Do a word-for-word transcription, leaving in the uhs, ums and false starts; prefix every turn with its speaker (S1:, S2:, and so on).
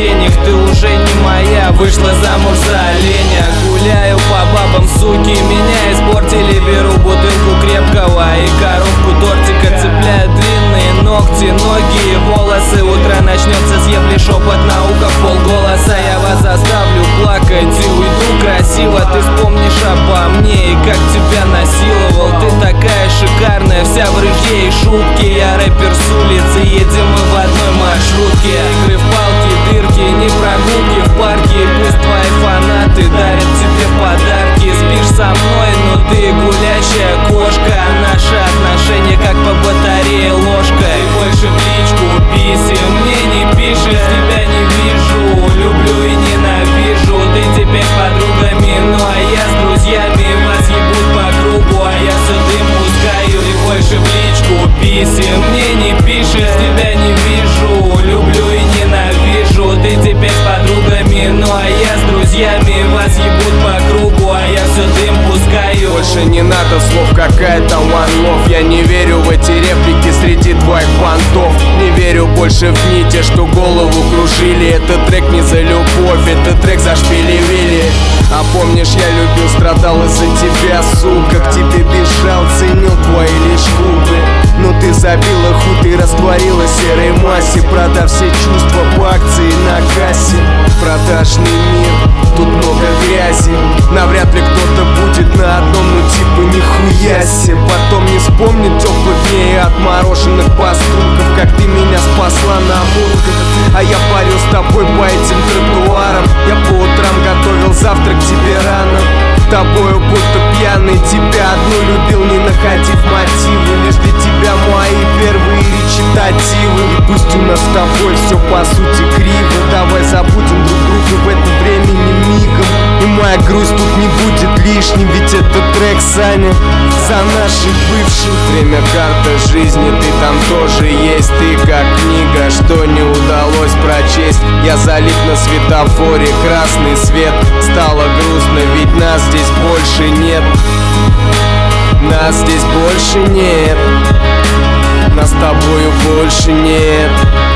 S1: денег, ты уже не моя, вышла замуж за оленя. Гуляю по бабам, суки, меня испортили. Беру бутылку крепкого и коробку тортика. Цепляю длинные ногти, ноги и волосы. Утро начнется, съебли шепот, наука в полголоса. Я вас заставлю плакать и уйду красиво. Ты вспомнишь обо мне и как тебя насиловал. Ты такая шикарная, вся в рыжье и шутке. Я рэпер с улицы, едем мы в одной маршрутке. Игры в палки, дырки, не прогулки в парке. Пусть твои фанаты дарят тебе подарки. Спишь со мной, но ты гулящая кошка. Наши отношения как по батарее ложка. И больше в личку писем мне не пишешь, тебя не вижу. Люблю и ненавижу, ты теперь с подругами, ну а я с друзьями. Вас ебут по кругу, а я все дым пускаю. И больше в личку писем мне не пишешь, тебя не вижу. Люблю и ненавижу, ты теперь с подругами, ну а я с друзьями. Вас ебут по кругу, а я все дым пускаю.
S2: Больше не надо слов, какая-то one love. Я не верю в эти реплики среди твоих понтов. Не верю больше в нити, что голову кружили. Этот трек не за любовь, это трек за шпили-вили. А помнишь, я любил, страдал из-за тебя, сука. К тебе бежал, ценил твои лишь губы. Но ты забила худ и растворила серой массе, продав все чувства по акции на кассе. Продажный мир, тут много грязи. Навряд ли кто-то будет на одном, ну типа нихуя себе. Потом не вспомнит теплых дней и отмороженных поступков, как ты меня спасла на мурках. А я парил с тобой по этим тротуарам. Я по утрам готовил завтрак тебе рано. Тобою будто пьяный, тебя одну любил, не находив мотивы. Лишь для тебя мои первые речитативы. И пусть у нас с тобой все по сути криво. Давай забудем друг друга в этом времени мигом. И моя грусть тут не будет лишним, ведь это трек, Саня, за наших бывших. Время карта жизни, ты там тоже есть. Ты как книга, что не удалось прочесть. Я залит на светофоре, красный свет. Стало грустно, ведь нас здесь больше нет. Нас здесь больше нет. Нас с тобою больше нет.